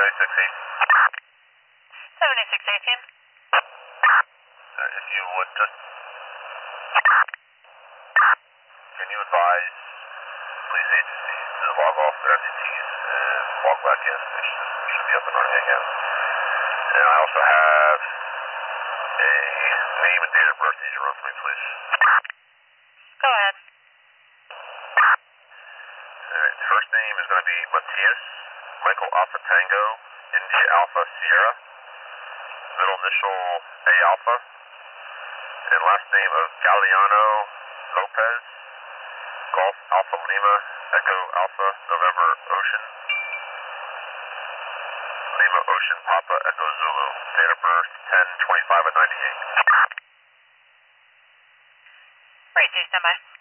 7618. If you would just, can you advise police agencies to log off their entities and log back in? They should be up and running again. And I also have a name and date of birth that you run for me, please. Go ahead. Alright, first name is going to be Matias, Michael Alpha Tango, India Alpha Sierra, middle initial A Alpha, and last name of Galeano Lopez, Golf Alpha Lima, Echo Alpha November Ocean, Lima Ocean Papa Echo Zulu, date of birth 10/25/98. 42, standby.